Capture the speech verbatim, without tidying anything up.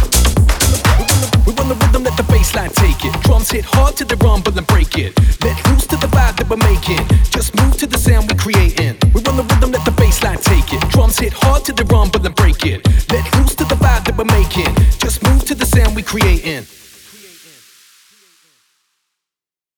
We run the rhythm, let the bass line take it. Drums hit hard to the rumble and break it. Let loose to the vibe that we're making. Just move to the sound we creating. We run the rhythm, let the bass line take it. Drums hit hard to the rumble and break it. Let loose to the vibe that we're making. Just move to the sound we creating.